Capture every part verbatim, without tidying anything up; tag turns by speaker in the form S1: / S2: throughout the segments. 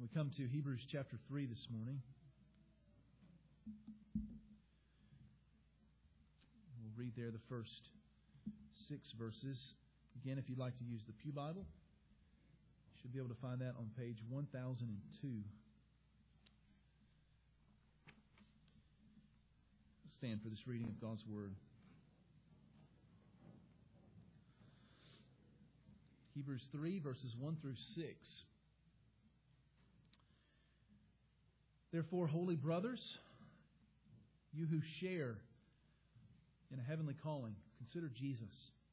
S1: We come to Hebrews chapter three this morning. We'll read there the first six verses. Again, if you'd like to use the Pew Bible, you should be able to find that on page one thousand two. Stand for this reading of God's Word. Hebrews three, verses one through six. Therefore, holy brothers, you who share in a heavenly calling, consider Jesus,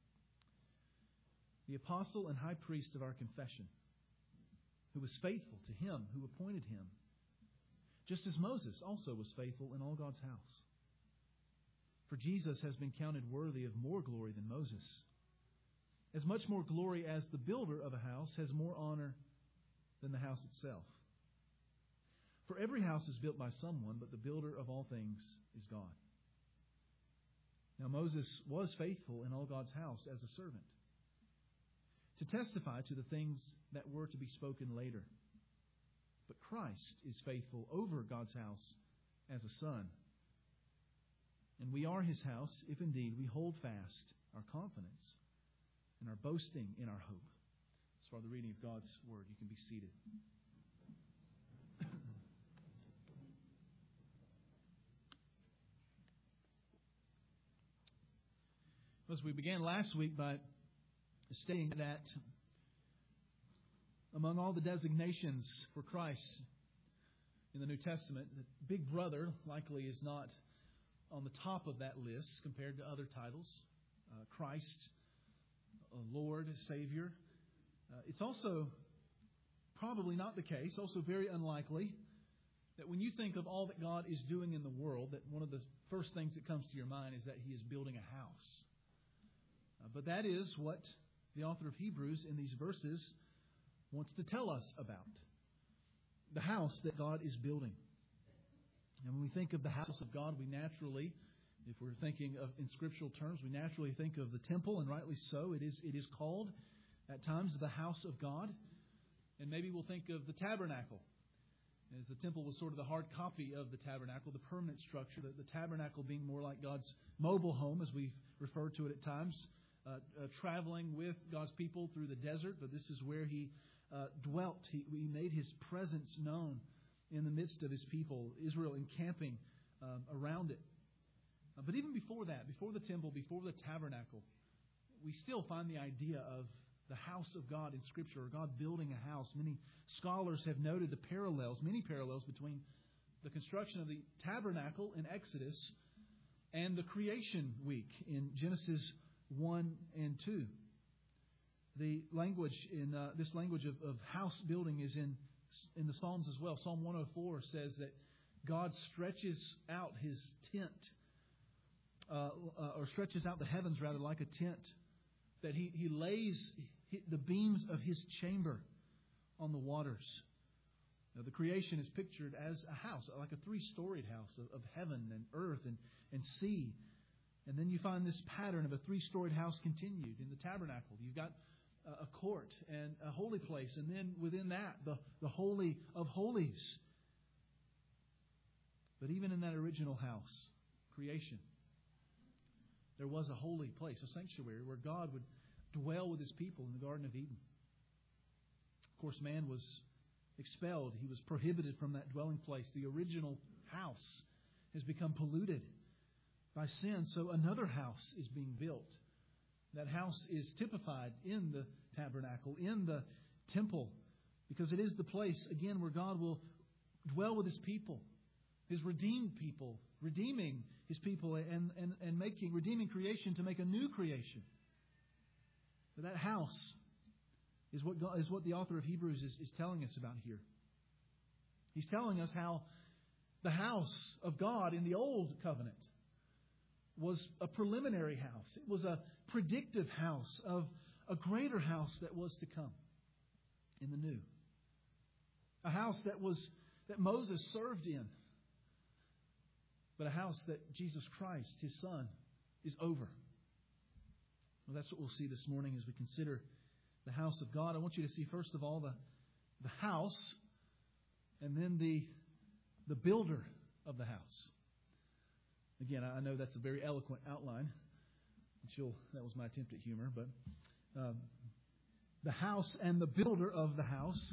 S1: the apostle and high priest of our confession, who was faithful to Him who appointed him, just as Moses also was faithful in all God's house. For Jesus has been counted worthy of more glory than Moses, as much more glory as the builder of a house has more honor than the house itself. For every house is built by someone, but the builder of all things is God. Now Moses was faithful in all God's house as a servant, to testify to the things that were to be spoken later. But Christ is faithful over God's house as a son. And we are His house, if indeed we hold fast our confidence and our boasting in our hope. As far as the reading of God's Word, you can be seated. As we began last week by stating that among all the designations for Christ in the New Testament, that Big Brother likely is not on the top of that list compared to other titles. Uh, Christ, uh, Lord, Savior. Uh, it's also probably not the case, also very unlikely, that when you think of all that God is doing in the world, that one of the first things that comes to your mind is that He is building a house. Uh, but that is what the author of Hebrews in these verses wants to tell us about. The house that God is building. And when we think of the house of God, we naturally, if we're thinking of in scriptural terms, we naturally think of the temple, and rightly so. It is it is called at times the house of God. And maybe we'll think of the tabernacle, as the temple was sort of the hard copy of the tabernacle, the permanent structure, the, the tabernacle being more like God's mobile home, as we've referred to it at times, uh, uh, traveling with God's people through the desert. But this is where He uh, dwelt. He, he made His presence known in the midst of His people, Israel encamping um, around it. Uh, but even before that, before the temple, before the tabernacle, we still find the idea of the house of God in Scripture, or God building a house. Many scholars have noted the parallels, many parallels between the construction of the tabernacle in Exodus and the creation week in Genesis one and two. The language in uh, this language of, of house building is in in the Psalms as well. Psalm one oh four says that God stretches out His tent, uh, uh, or stretches out the heavens rather like a tent, that He, he lays the beams of His chamber on the waters. Now, the creation is pictured as a house, like a three-storied house of, of heaven and earth and, and sea. And then you find this pattern of a three-storied house continued in the tabernacle. You've got a court and a holy place, and then within that, the, the Holy of Holies. But even in that original house, creation, there was a holy place, a sanctuary, where God would dwell with His people in the Garden of Eden. Of course, man was expelled. He was prohibited from that dwelling place. The original house has become polluted by sin, so another house is being built. That house is typified in the tabernacle, in the temple, because it is the place, again, where God will dwell with His people, His redeemed people, redeeming His people and, and, and making redeeming creation to make a new creation. But that house is what God, is what the author of Hebrews is, is telling us about here. He's telling us how the house of God in the Old Covenant was a preliminary house. It was a predictive house of a greater house that was to come in the new. A house that was that Moses served in, but a house that Jesus Christ, His Son, is over. Well, that's what we'll see this morning as we consider the house of God. I want you to see, first of all, the, the house and then the the builder of the house. Again, I know that's a very eloquent outline. She'll, that was my attempt at humor, but um, the house and the builder of the house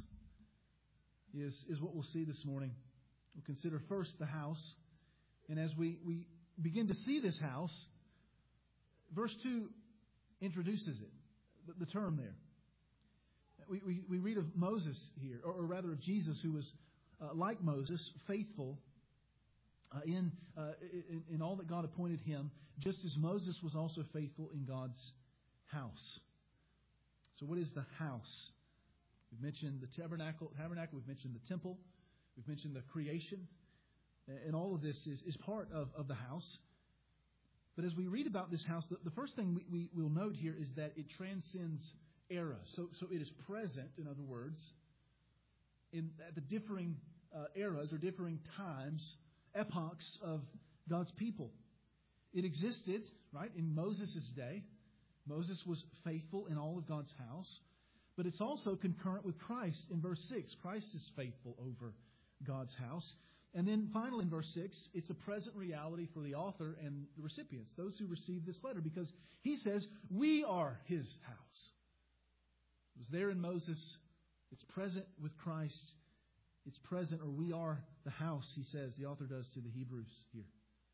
S1: is, is what we'll see this morning. We'll consider first the house. And as we, we begin to see this house, verse two introduces it, the, the term there. We, we, we read of Moses here, or, or rather of Jesus, who was, uh, like Moses, faithful uh, in, uh, in, in all that God appointed him, just as Moses was also faithful in God's house. So what is the house? We've mentioned the tabernacle, tabernacle. We've mentioned the temple. We've mentioned the creation. And all of this is, is part of, of the house. But as we read about this house, the, the first thing we, we will note here is that it transcends era. So, so it is present, in other words, in at the differing uh, eras or differing times, epochs of God's people. It existed, right, in Moses' day. Moses was faithful in all of God's house. But it's also concurrent with Christ in verse six. Christ is faithful over God's house. And then finally in verse six, it's a present reality for the author and the recipients, those who receive this letter, because he says, we are his house. It was there in Moses. It's present with Christ. It's present, or we are the house, he says, the author does to the Hebrews here.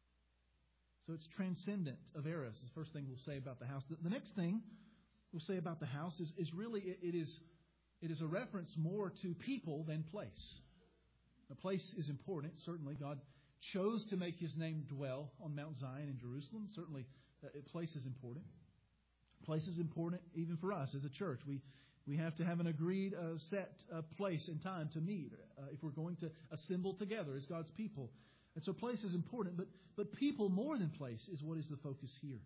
S1: So it's transcendent of eras. Is the first thing we'll say about the house. The, the next thing we'll say about the house is, is really it, it is it is a reference more to people than place. The place is important. Certainly, God chose to make His name dwell on Mount Zion in Jerusalem. Certainly, uh, place is important. Place is important even for us as a church. We we have to have an agreed uh, set uh, place and time to meet uh, if we're going to assemble together as God's people. And so place is important, but but people more than place is what is the focus here.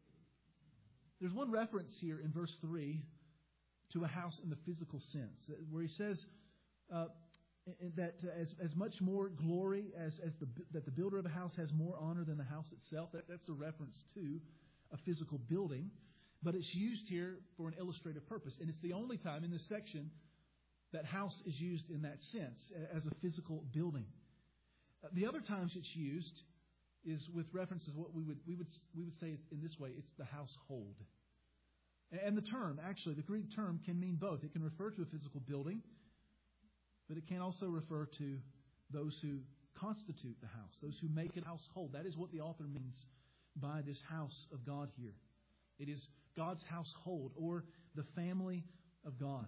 S1: There's one reference here in verse three to a house in the physical sense, where he says uh, that as as much more glory as as the that the builder of a house has more honor than the house itself. That, that's a reference to a physical building, but it's used here for an illustrative purpose, and it's the only time in this section that house is used in that sense as a physical building. The other times it's used is with references what we would we would we would say in this way, it's the household. And the term, actually, the Greek term can mean both. It can refer to a physical building, but it can also refer to those who constitute the house, those who make it a household. That is what the author means by this house of God here. It is God's household, or the family of God.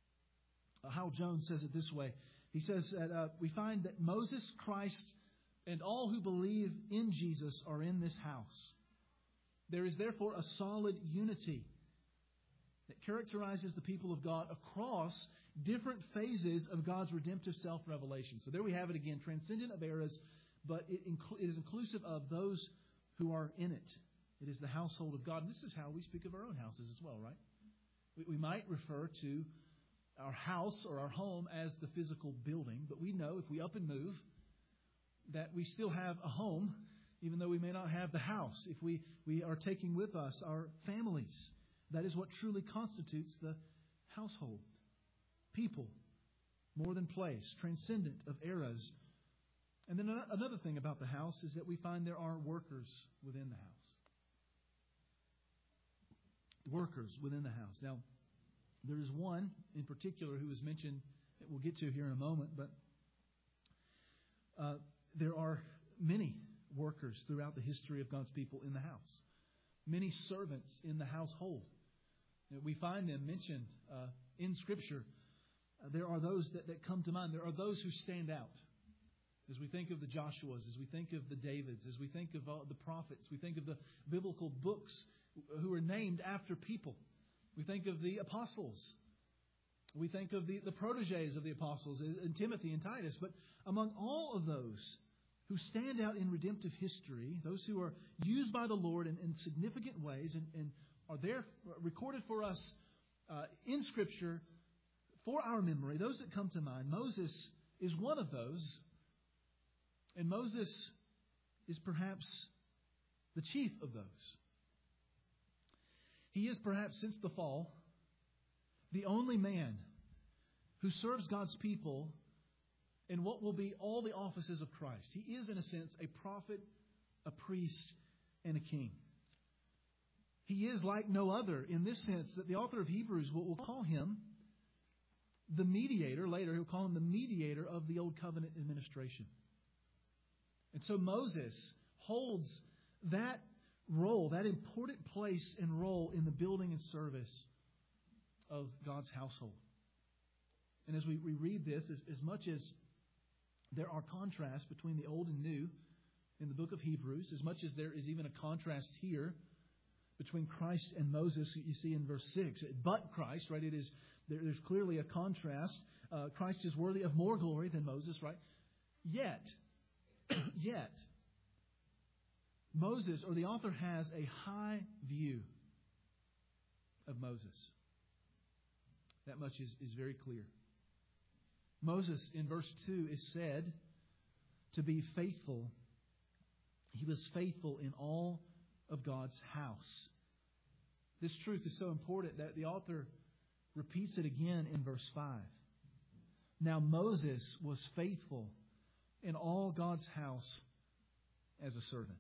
S1: Uh, Hal Jones says it this way. He says that uh, we find that Moses, Christ, and all who believe in Jesus are in this house. There is therefore a solid unity that characterizes the people of God across different phases of God's redemptive self-revelation. So there we have it again, transcendent of eras, but it, inclu- it is inclusive of those who are in it. It is the household of God. And this is how we speak of our own houses as well, right? We, we might refer to our house or our home as the physical building, but we know if we up and move that we still have a home, even though we may not have the house. If we, we are taking with us our families, that is what truly constitutes the household. People, more than place, transcendent of eras. And then another thing about the house is that we find there are workers within the house. Workers within the house. Now, there is one in particular who is mentioned that we'll get to here in a moment, but uh, there are many workers throughout the history of God's people in the house. Many servants in the household. We find them mentioned uh, in Scripture. Uh, there are those that, that come to mind. There are those who stand out. As we think of the Joshuas, as we think of the Davids, as we think of uh, the prophets, we think of the biblical books who are named after people. We think of the apostles. We think of the, the proteges of the apostles, in Timothy and Titus. But among all of those who stand out in redemptive history, those who are used by the Lord in, in significant ways and, and are there recorded for us uh, in Scripture for our memory, those that come to mind, Moses is one of those. And Moses is perhaps the chief of those. He is perhaps, since the fall, the only man who serves God's people in what will be all the offices of Christ. He is, in a sense, a prophet, a priest, and a king. He is like no other in this sense that the author of Hebrews will, will call him the mediator. Later, he'll call him the mediator of the Old Covenant administration. And so Moses holds that role, that important place and role in the building and service of God's household. And as we, we read this, as, as much as there are contrasts between the Old and New in the book of Hebrews, as much as there is even a contrast here between Christ and Moses, you see in verse six. But Christ, right? It is there, there's clearly a contrast. Uh, Christ is worthy of more glory than Moses, right? Yet, yet, Moses, or the author, has a high view of Moses. That much is, is very clear. Moses, in verse two, is said to be faithful. He was faithful in all of God's house. This truth is so important that the author repeats it again in verse five. Now Moses was faithful in all God's house as a servant.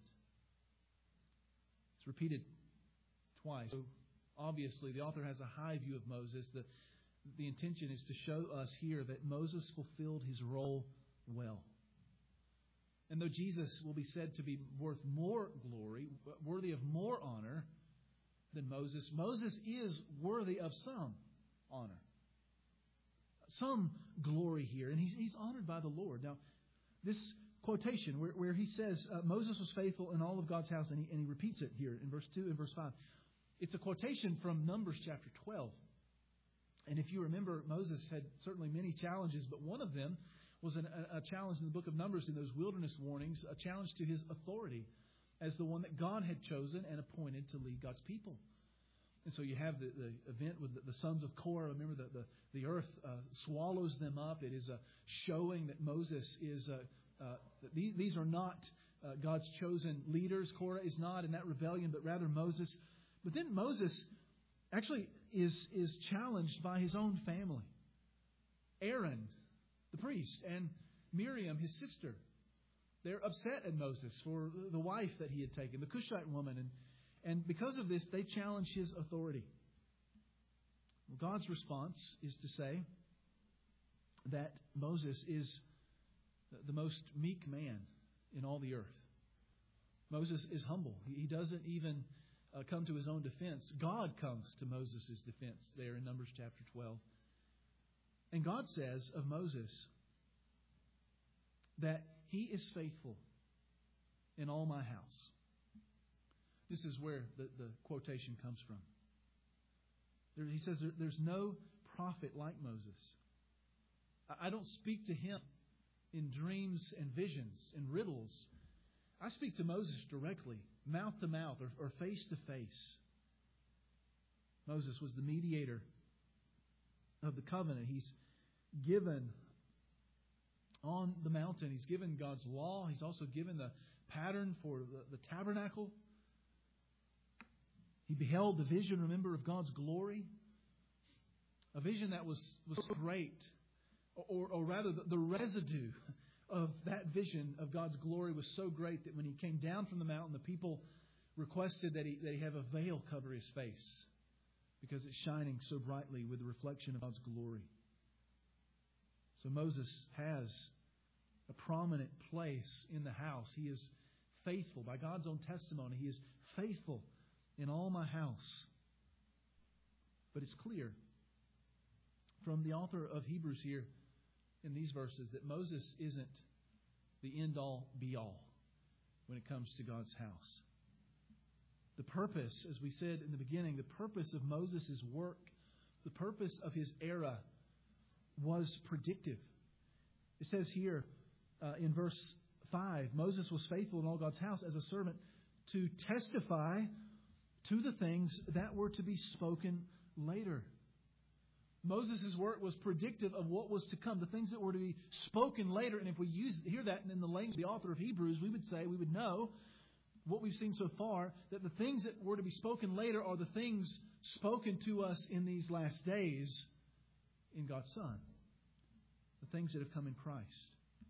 S1: It's repeated twice. So obviously, the author has a high view of Moses. The, the intention is to show us here that Moses fulfilled his role well. And though Jesus will be said to be worth more glory, worthy of more honor than Moses, Moses is worthy of some honor, some glory here. And he's, he's honored by the Lord. Now, this quotation where, where he says uh, Moses was faithful in all of God's house, and he, and he repeats it here in verse two and verse five. It's a quotation from Numbers chapter twelve. And if you remember, Moses had certainly many challenges, but one of them was an, a, a challenge in the book of Numbers in those wilderness warnings, a challenge to his authority as the one that God had chosen and appointed to lead God's people. And so you have the, the event with the, the sons of Korah. Remember that the, the earth uh, swallows them up. It is a showing that Moses is, uh, uh, that these, these are not uh, God's chosen leaders. Korah is not in that rebellion, but rather Moses. But then Moses actually is, is challenged by his own family. Aaron, the priest, and Miriam, his sister. They're upset at Moses for the wife that he had taken, the Cushite woman. And, and because of this, they challenge his authority. Well, God's response is to say that Moses is the most meek man in all the earth. Moses is humble. He doesn't even uh, come to his own defense. God comes to Moses' defense there in Numbers chapter twelve. And God says of Moses that he is faithful in all my house. This is where the, the quotation comes from. There, he says there, there's no prophet like Moses. I, I don't speak to him in dreams and visions and riddles. I speak to Moses directly, mouth to mouth or, or face to face. Moses was the mediator of the covenant. He's given on the mountain. He's given God's law. He's also given the pattern for the, the tabernacle. He beheld the vision, remember, of God's glory. A vision that was, was so great, or, or rather the, the residue of that vision of God's glory was so great that when he came down from the mountain, the people requested that he, that he have a veil cover his face because it's shining so brightly with the reflection of God's glory. So Moses has a prominent place in the house. He is faithful. By God's own testimony, he is faithful in all my house. But it's clear from the author of Hebrews here in these verses that Moses isn't the end-all, be-all when it comes to God's house. The purpose, as we said in the beginning, the purpose of Moses' work, the purpose of his era was predictive. It says here uh, in verse five, Moses was faithful in all God's house as a servant to testify to the things that were to be spoken later. Moses' work was predictive of what was to come, the things that were to be spoken later. And if we use hear that in the language of the author of Hebrews, we would say, we would know what we've seen so far, that the things that were to be spoken later are the things spoken to us in these last days in God's Son. the things that have come in Christ.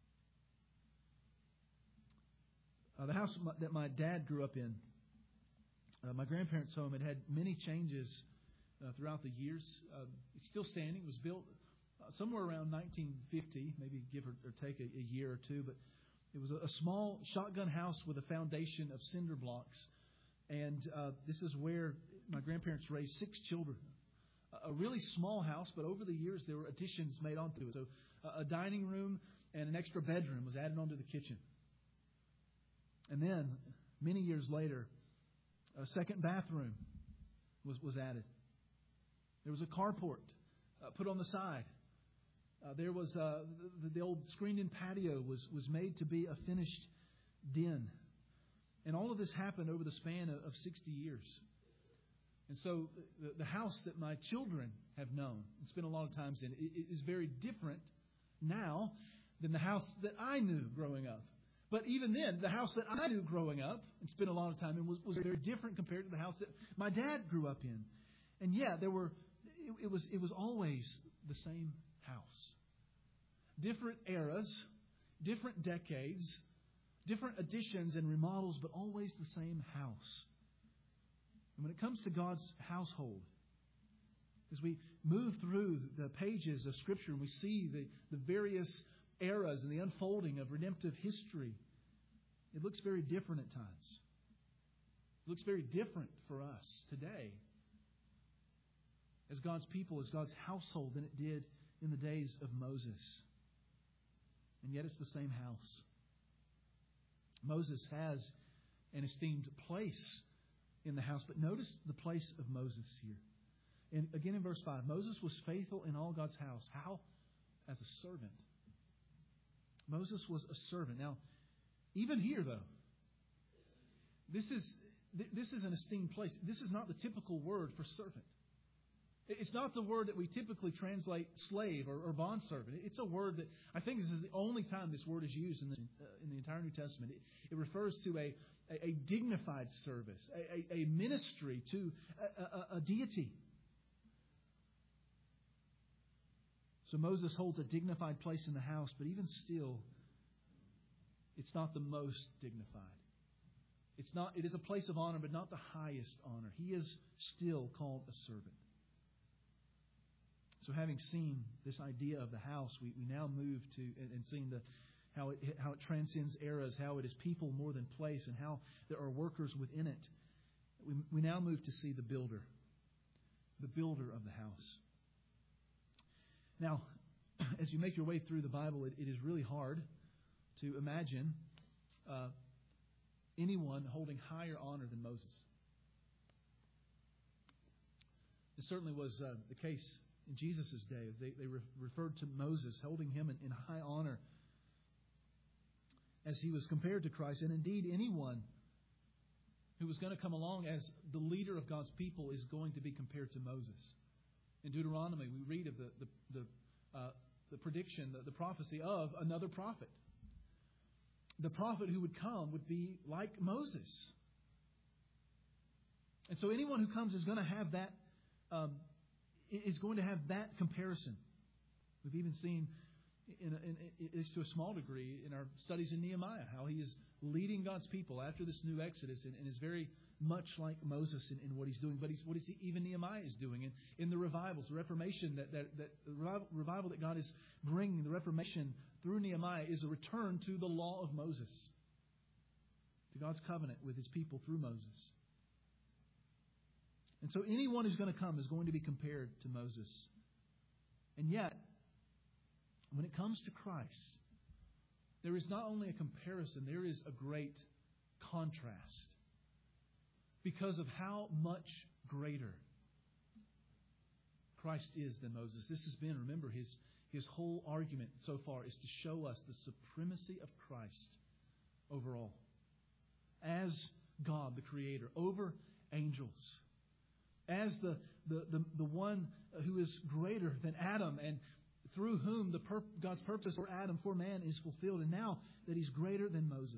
S1: Uh, the house that my dad grew up in, uh, my grandparents' home, had had many changes uh, throughout the years. Uh, it's still standing. It was built uh, somewhere around nineteen fifty, maybe give or, or take a, a year or two. But it was a, a small shotgun house with a foundation of cinder blocks. And uh, this is where my grandparents raised six children. A, a really small house, but over the years there were additions made onto it. So uh, a dining room and an extra bedroom was added onto the kitchen. And then, many years later, a second bathroom was, was added. There was a carport uh, put on the side. Uh, there was uh, the, the old screened-in patio was, was made to be a finished den. And all of this happened over the span of, of sixty years. And so the, the house that my children have known and spent a lot of times in it, it is very different now than the house that I knew growing up. But even then, the house that I knew growing up and spent a lot of time in was, was very different compared to the house that my dad grew up in. And yeah, there were it, it was it was always the same house. Different eras, different decades, different additions and remodels, but always the same house. And when it comes to God's household, as we move through the pages of Scripture and we see the, the various eras and the unfolding of redemptive history, it looks very different at times. It looks very different for us today as God's people, as God's household, than it did in the days of Moses. And yet it's the same house. Moses has an esteemed place in the house, but notice the place of Moses here. And again in verse five, Moses was faithful in all God's house. How? As a servant. Moses was a servant. Now, even here, though, this is this is an esteemed place. This is not the typical word for servant. It's not the word that we typically translate slave or, or bondservant. It's a word that I think this is the only time this word is used in the uh, in the entire New Testament. It, it refers to a, a, a dignified service, a, a, a ministry to a, a, a deity. So Moses holds a dignified place in the house, but even still, it's not the most dignified. It's not. It is a place of honor, but not the highest honor. He is still called a servant. So having seen this idea of the house, we, we now move to, and, and seeing the how it how it transcends eras, how it is people more than place, and how there are workers within it. We, we now move to see the builder, the builder of the house. Now, as you make your way through the Bible, it, it is really hard to imagine uh, anyone holding higher honor than Moses. This certainly was uh, the case in Jesus' day. They, they re- referred to Moses, holding him in, in high honor as he was compared to Christ. And indeed, anyone who was going to come along as the leader of God's people is going to be compared to Moses. In Deuteronomy, we read of the the the, uh, the prediction, the, the prophecy of another prophet. The prophet who would come would be like Moses. And so anyone who comes is going to have that, um, is going to have that comparison. We've even seen, in, in, in, at least to a small degree, in our studies in Nehemiah, how he is leading God's people after this new Exodus and, and is very much like Moses in, in what he's doing. But he's, what is he, even Nehemiah is doing in, in the revivals, the Reformation, that, that, that the revival that God is bringing, the Reformation through Nehemiah is a return to the law of Moses, to God's covenant with His people through Moses. And so anyone who's going to come is going to be compared to Moses. And yet, when it comes to Christ, there is not only a comparison, there is a great contrast because of how much greater Christ is than Moses. This has been, remember, his, his whole argument so far is to show us the supremacy of Christ over all. As God, the Creator, over angels. As the, the, the, the one who is greater than Adam and through whom the pur- God's purpose for Adam, for man, is fulfilled. And now that He's greater than Moses.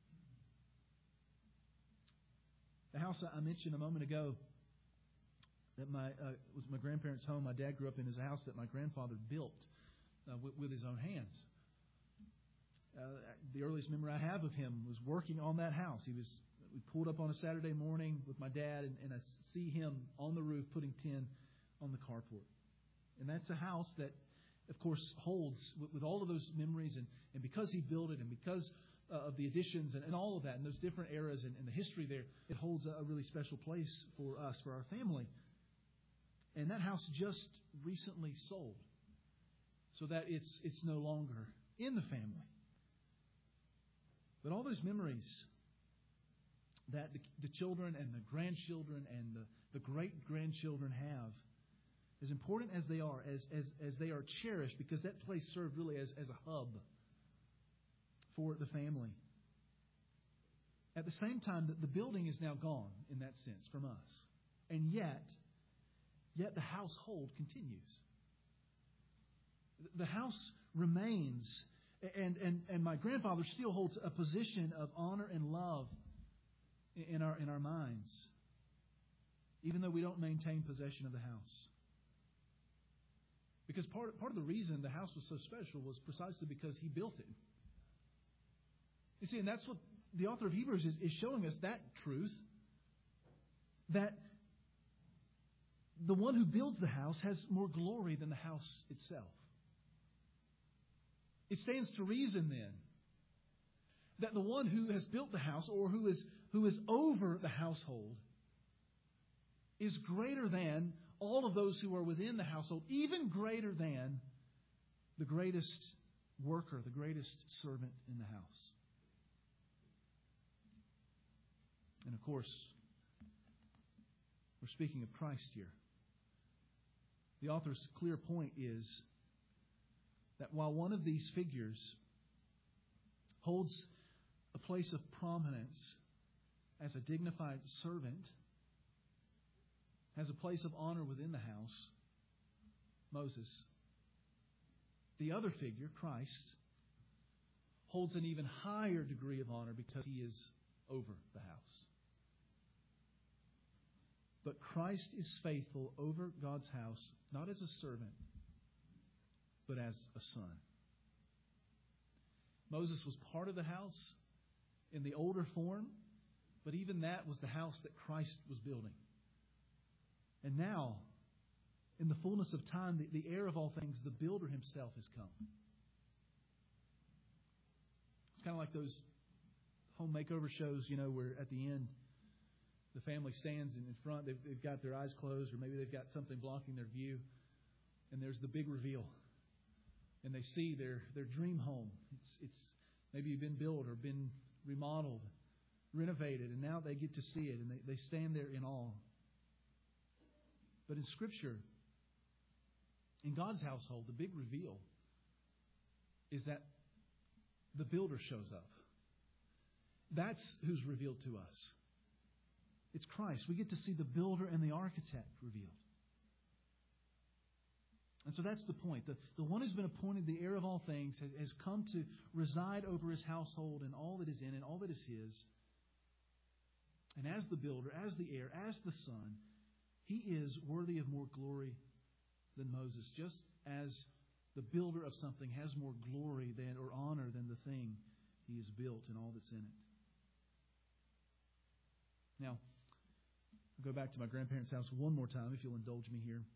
S1: The house I mentioned a moment ago that my uh, was my grandparents' home. My dad grew up in, is a house that my grandfather built uh, with, with his own hands. Uh, the earliest memory I have of him was working on that house. He was we pulled up on a Saturday morning with my dad, and, and I see him on the roof putting tin on the carport. And that's a house that, of course, holds with, with all of those memories, and, and because he built it, and because uh, of the additions and, and all of that, and those different eras and, and the history there, it holds a, a really special place for us, for our family. And that house just recently sold, so that it's it's no longer in the family. But all those memories that the, the children and the grandchildren and the, the great-grandchildren have, as important as they are, as, as, as they are cherished, because that place served really as, as a hub for the family. At the same time, the, the building is now gone, in that sense, from us. And yet, yet the household continues. The house remains, and, and, and my grandfather still holds a position of honor and love in our in our minds, even though we don't maintain possession of the house. Because part, part of the reason the house was so special was precisely because he built it. You see, and that's what the author of Hebrews is, is showing us, that truth, that the one who builds the house has more glory than the house itself. It stands to reason then that the one who has built the house, or who is who is over the household, is greater than all of those who are within the household, even greater than the greatest worker, the greatest servant in the house. And of course, we're speaking of Christ here. The author's clear point is that while one of these figures holds a place of prominence as a dignified servant, has a place of honor within the house, Moses, the other figure, Christ, holds an even higher degree of honor because he is over the house. But Christ is faithful over God's house, not as a servant, but as a son. Moses was part of the house in the older form, but even that was the house that Christ was building. And now, in the fullness of time, the, the heir of all things, the builder himself, has come. It's kind of like those home makeover shows, you know, where at the end, the family stands in front, they've, they've got their eyes closed, or maybe they've got something blocking their view, and there's the big reveal. And they see their, their dream home. It's, it's maybe you've been built or been remodeled, renovated, and now they get to see it, and they, they stand there in awe. But in Scripture, in God's household, the big reveal is that the builder shows up. That's who's revealed to us. It's Christ. We get to see the builder and the architect revealed. And so that's the point. The, the one who's been appointed the heir of all things has, has come to reside over his household and all that is in it, all that is his. And as the builder, as the heir, as the son, he is worthy of more glory than Moses, just as the builder of something has more glory than or honor than the thing he has built and all that's in it. Now, I'll go back to my grandparents' house one more time, if you'll indulge me here.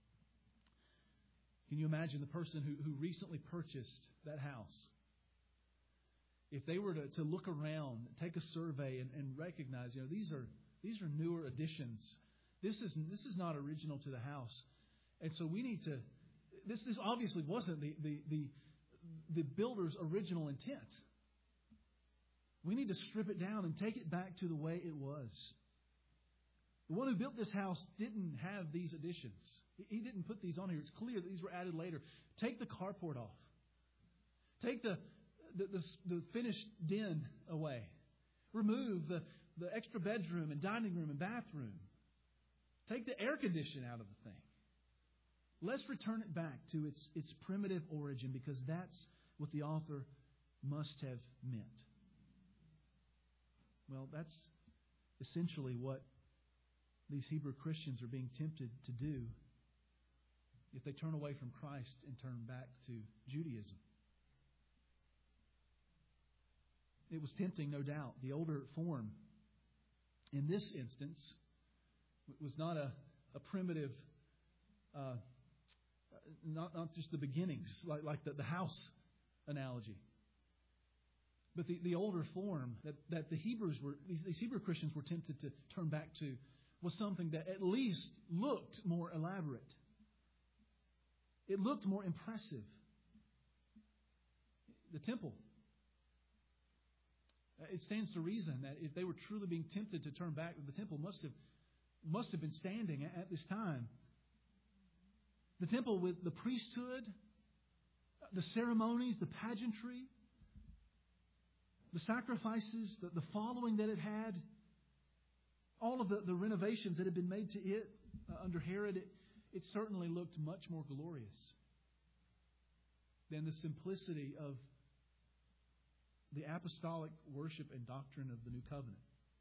S1: Can you imagine the person who, who recently purchased that house? If they were to, to look around, take a survey, and, and recognize, you know, these are these are newer additions. This is this is not original to the house, and so we need to. This this obviously wasn't the the the, the builder's original intent. We need to strip it down and take it back to the way it was. The one who built this house didn't have these additions. He didn't put these on here. It's clear that these were added later. Take the carport off. Take the the, the, the finished den away. Remove the, the extra bedroom and dining room and bathroom. Take the air condition out of the thing. Let's return it back to its, its primitive origin, because that's what the author must have meant. Well, that's essentially what these Hebrew Christians are being tempted to do if they turn away from Christ and turn back to Judaism. It was tempting, no doubt. The older form, in this instance, was not a, a primitive, uh, not, not just the beginnings, like, like the, the house analogy. But the, the older form that, that the Hebrews were, these, these Hebrew Christians were tempted to turn back to, was something that at least looked more elaborate. It looked more impressive. The temple. It stands to reason that if they were truly being tempted to turn back, the temple must have must have been standing at this time. The temple with the priesthood, the ceremonies, the pageantry, the sacrifices, the, the following that it had, all of the, the renovations that had been made to it uh, under Herod, it, it certainly looked much more glorious than the simplicity of the apostolic worship and doctrine of the New Covenant.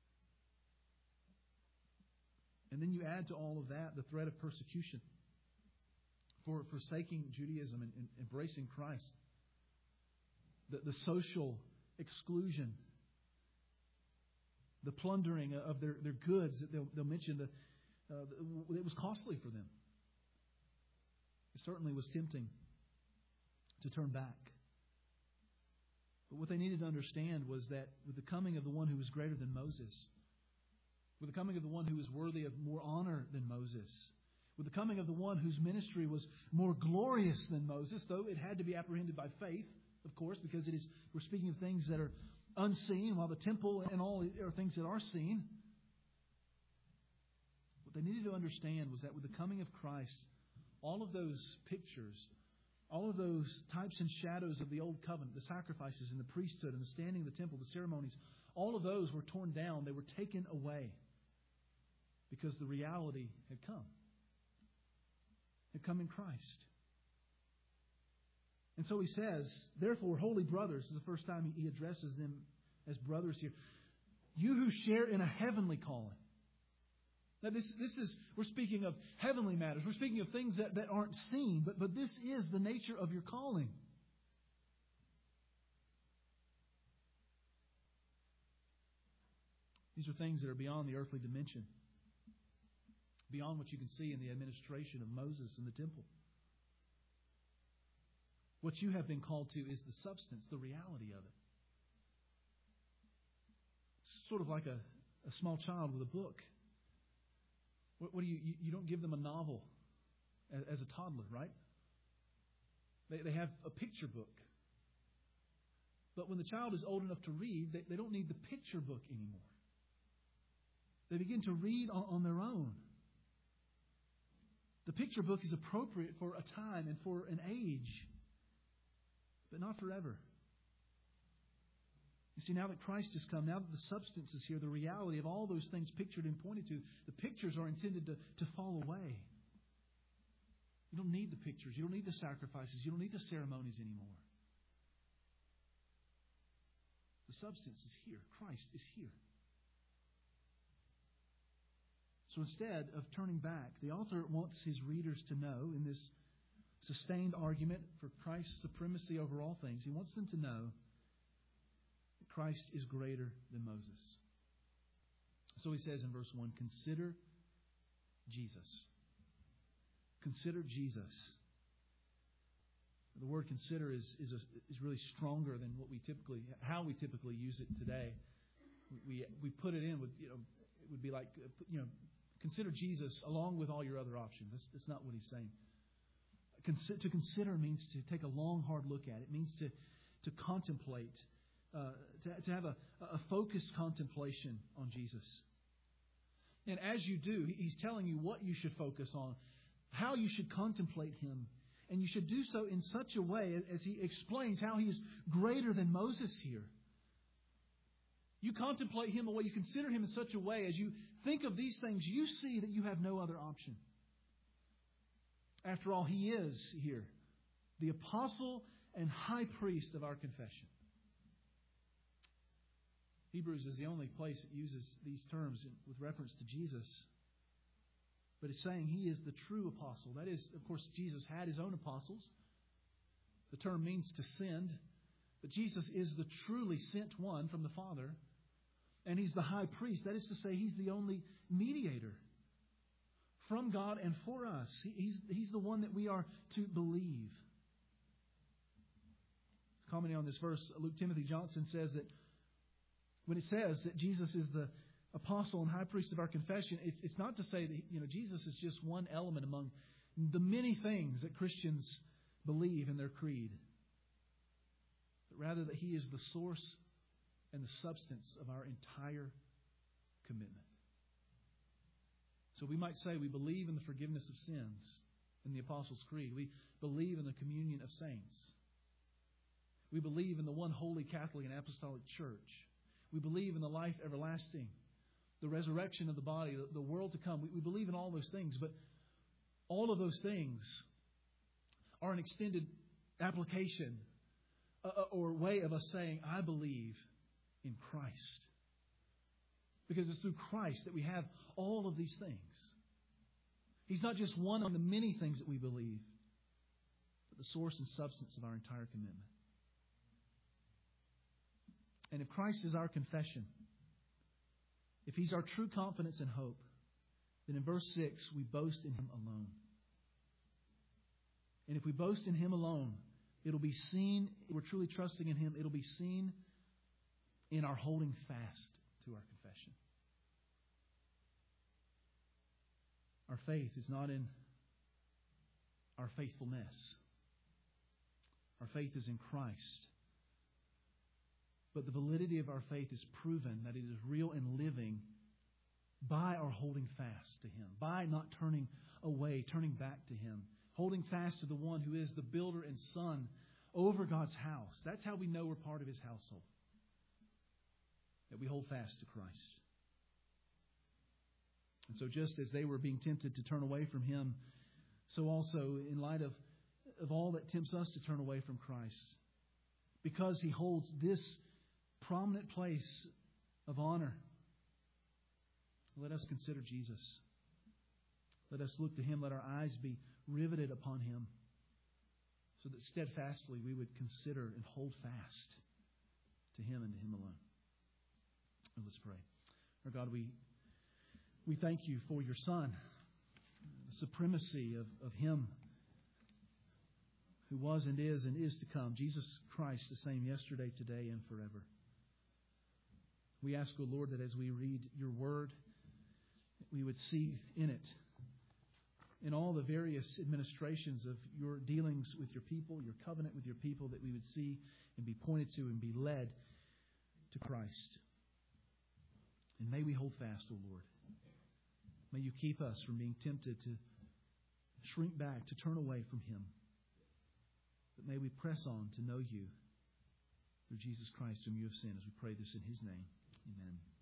S1: And then you add to all of that the threat of persecution for forsaking Judaism and, and embracing Christ. The, the social exclusion, the plundering of their, their goods. They'll, they'll mention that uh, it was costly for them. It certainly was tempting to turn back. But what they needed to understand was that with the coming of the one who was greater than Moses, with the coming of the one who was worthy of more honor than Moses, with the coming of the one whose ministry was more glorious than Moses, though it had to be apprehended by faith, of course, because it is we're speaking of things that are unseen, while the temple and all are things that are seen. What they needed to understand was that with the coming of Christ, all of those pictures, all of those types and shadows of the old covenant, the sacrifices and the priesthood and the standing of the temple, the ceremonies, all of those were torn down. They were taken away because the reality had come. Had come in Christ. And so he says, therefore, holy brothers, this is the first time he addresses them as brothers here. You who share in a heavenly calling. Now this, this is, we're speaking of heavenly matters. We're speaking of things that, that aren't seen, but, but this is the nature of your calling. These are things that are beyond the earthly dimension. Beyond what you can see in the administration of Moses in the temple. What you have been called to is the substance, the reality of it. It's sort of like a, a small child with a book. What, what do you, you? You don't give them a novel as, as a toddler, right? They, they have a picture book. But when the child is old enough to read, they, they don't need the picture book anymore. They begin to read on, on their own. The picture book is appropriate for a time and for an age, but not forever. You see, now that Christ has come, now that the substance is here, the reality of all those things pictured and pointed to, the pictures are intended to, to fall away. You don't need the pictures. You don't need the sacrifices. You don't need the ceremonies anymore. The substance is here. Christ is here. So instead of turning back, the author wants his readers to know in this sustained argument for Christ's supremacy over all things, he wants them to know that Christ is greater than Moses. So he says in verse one, consider Jesus. Consider Jesus. The word consider is is, a, is really stronger than what we typically, how we typically use it today. We we put it in with, you know, it would be like, you know, consider Jesus along with all your other options. That's, that's not what he's saying. Consi- to consider means to take a long, hard look at it. It means to, to contemplate, uh, to, to have a, a focused contemplation on Jesus. And as you do, he's telling you what you should focus on, how you should contemplate him. And you should do so in such a way as he explains how he is greater than Moses here. You contemplate him away, you consider him in such a way as you think of these things, you see that you have no other option. After all, he is here, the apostle and high priest of our confession. Hebrews is the only place that uses these terms with reference to Jesus. but it's saying He is the true apostle. That is, of course, Jesus had His own apostles. The term means to send. But Jesus is the truly sent one from the Father. And He's the high priest. That is to say, He's the only mediator from God and for us. He, he's, he's the one that we are to believe. Commenting on this verse, Luke Timothy Johnson says that when it says that Jesus is the apostle and high priest of our confession, it's, it's not to say that you know Jesus is just one element among the many things that Christians believe in their creed. But rather that He is the source and the substance of our entire commitment. So we might say we believe in the forgiveness of sins in the Apostles' Creed. We believe in the communion of saints. We believe in the one holy Catholic and Apostolic Church. We believe in the life everlasting, the resurrection of the body, the world to come. We, we believe in all those things, but all of those things are an extended application uh, or way of us saying, I believe in Christ. Because it's through Christ that we have all of these things. He's not just one of the many things that we believe, but the source and substance of our entire commitment. And if Christ is our confession, if He's our true confidence and hope, then in verse six, we boast in Him alone. And if we boast in Him alone, it'll be seen, if we're truly trusting in Him, it'll be seen in our holding fast to our confession. Our faith is not in our faithfulness. Our faith is in Christ. But the validity of our faith is proven that it is real and living by our holding fast to Him, by not turning away, turning back to Him, holding fast to the one who is the builder and son over God's house. That's how we know we're part of His household, that we hold fast to Christ. And so just as they were being tempted to turn away from Him, so also in light of, of all that tempts us to turn away from Christ, because He holds this prominent place of honor, let us consider Jesus. Let us look to Him. Let our eyes be riveted upon Him, so that steadfastly we would consider and hold fast to Him and to Him alone. And let's pray. Our God, we we thank You for Your Son, the supremacy of, of Him who was and is and is to come, Jesus Christ, the same yesterday, today, and forever. We ask, O Lord, that as we read Your Word, we would see in it, in all the various administrations of Your dealings with Your people, Your covenant with Your people, that we would see and be pointed to and be led to Christ. And may we hold fast, O Lord. May You keep us from being tempted to shrink back, to turn away from Him. But may we press on to know You through Jesus Christ, whom You have sent, as we pray this in His name. Amen.